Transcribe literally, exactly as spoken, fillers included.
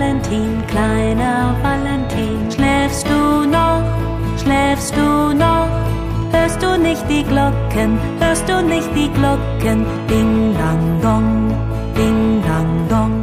Valentin, kleiner Valentin. Schläfst du noch, schläfst du noch? Hörst du nicht die Glocken, hörst du nicht die Glocken? Ding, dang, dong, ding, dang, dong.